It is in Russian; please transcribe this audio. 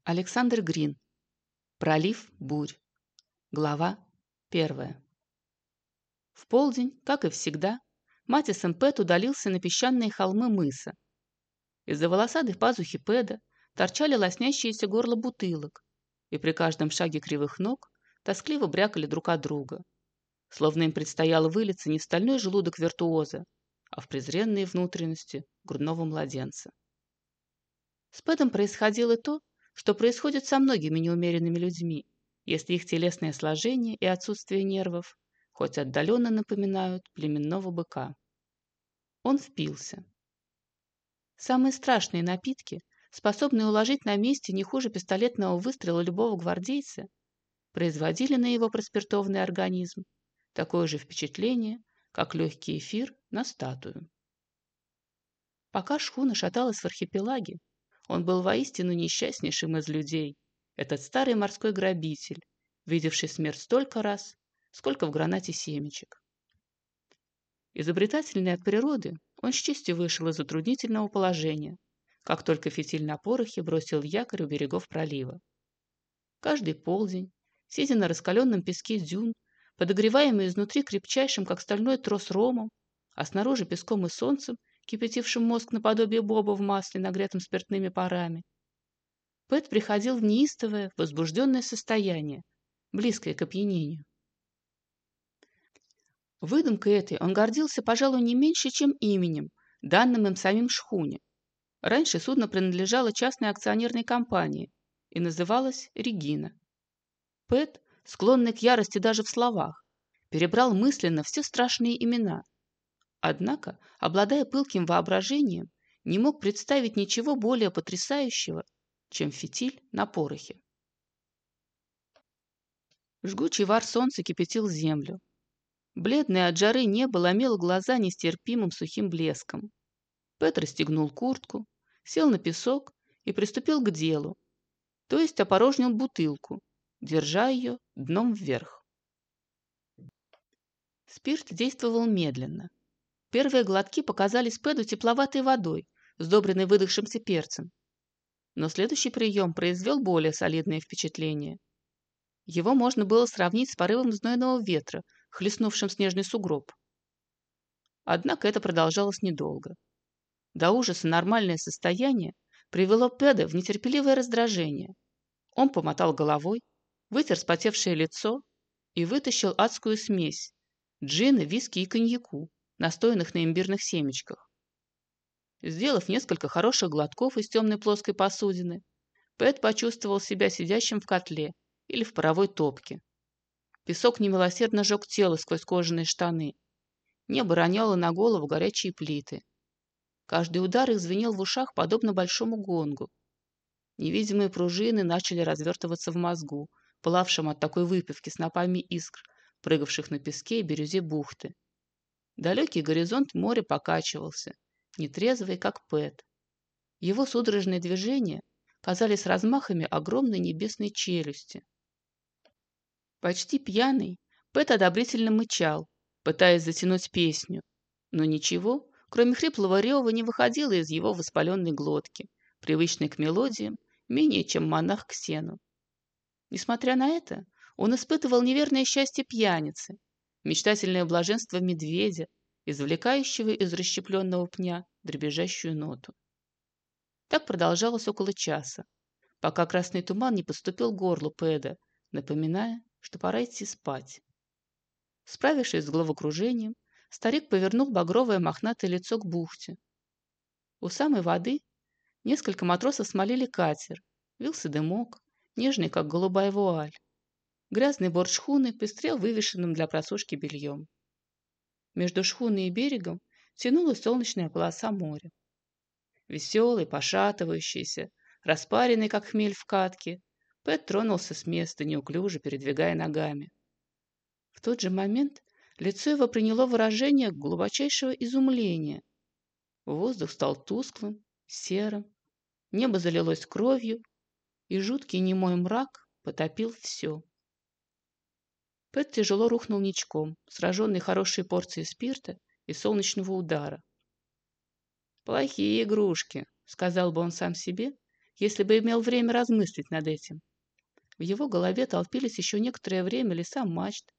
Александр Грин. Пролив бурь. Глава 1. В полдень, как и всегда, Матисон Пэт удалился на песчаные холмы мыса. Из-за волосатой пазухи Пэда торчали лоснящиеся горла бутылок, и при каждом шаге кривых ног тоскливо брякали друг от друга, словно им предстояло вылиться не в стальной желудок виртуоза, а в презренные внутренности грудного младенца. С Пэдом происходило то, что происходит со многими неумеренными людьми, если их телесное сложение и отсутствие нервов хоть отдаленно напоминают племенного быка. Он впился. Самые страшные напитки, способные уложить на месте не хуже пистолетного выстрела любого гвардейца, производили на его проспиртованный организм такое же впечатление, как легкий эфир на статую. Пока шхуна шаталась в архипелаге, он был воистину несчастнейшим из людей, этот старый морской грабитель, видевший смерть столько раз, сколько в гранате семечек. Изобретательный от природы, он с честью вышел из затруднительного положения, как только фитиль на порохе бросил якорь у берегов пролива. Каждый полдень, сидя на раскаленном песке дюн, подогреваемый изнутри крепчайшим, как стальной трос, ромом, а снаружи песком и солнцем, кипятившим мозг наподобие боба в масле, нагретом спиртными парами, Пэт приходил в неистовое, возбужденное состояние, близкое к опьянению. Выдумкой этой он гордился, пожалуй, не меньше, чем именем, данным им самим шхуне. Раньше судно принадлежало частной акционерной компании и называлось «Регина». Пэт, склонный к ярости даже в словах, перебрал мысленно все страшные имена. Однако, обладая пылким воображением, не мог представить ничего более потрясающего, чем фитиль на порохе. Жгучий вар солнца кипятил землю. Бледное от жары небо ломило глаза нестерпимым сухим блеском. Пэт расстегнул куртку, сел на песок и приступил к делу, то есть опорожнил бутылку, держа ее дном вверх. Спирт действовал медленно. Первые глотки показались Пэду тепловатой водой, сдобренной выдохшимся перцем. Но следующий прием произвел более солидное впечатление. Его можно было сравнить с порывом знойного ветра, хлестнувшим снежный сугроб. Однако это продолжалось недолго. До ужаса нормальное состояние привело Пэда в нетерпеливое раздражение. Он помотал головой, вытер вспотевшее лицо и вытащил адскую смесь джина, виски и коньяку, настоянных на имбирных семечках. Сделав несколько хороших глотков из темной плоской посудины, Пэт почувствовал себя сидящим в котле или в паровой топке. Песок немилосердно жег тело сквозь кожаные штаны. Небо роняло на голову горячие плиты. Каждый удар их звенел в ушах, подобно большому гонгу. Невидимые пружины начали развертываться в мозгу, пылавшем от такой выпивки снопами искр, прыгавших на песке и бирюзе бухты. Далекий горизонт моря покачивался, нетрезвый, как Пэт. Его судорожные движения казались размахами огромной небесной челюсти. Почти пьяный, Пэт одобрительно мычал, пытаясь затянуть песню, но ничего, кроме хриплого рева, не выходило из его воспаленной глотки, привычной к мелодиям, менее чем монах к сену. Несмотря на это, он испытывал неверное счастье пьяницы, мечтательное блаженство медведя, извлекающего из расщепленного пня дребезжащую ноту. Так продолжалось около часа, пока красный туман не подступил к горлу Пэда, напоминая, что пора идти спать. Справившись с головокружением, старик повернул багровое мохнатое лицо к бухте. У самой воды несколько матросов смолили катер, вился дымок, нежный, как голубая вуаль. Грязный борт шхуны пестрел вывешенным для просушки бельем. Между шхуной и берегом тянулась солнечная полоса моря. Веселый, пошатывающийся, распаренный, как хмель в катке, Пэт тронулся с места, неуклюже передвигая ногами. В тот же момент лицо его приняло выражение глубочайшего изумления. Воздух стал тусклым, серым, небо залилось кровью, и жуткий немой мрак потопил все. Пэт тяжело рухнул ничком, сраженный хорошей порцией спирта и солнечного удара. «Плохие игрушки», — сказал бы он сам себе, если бы имел время размыслить над этим. В его голове толпились еще некоторое время леса мачт,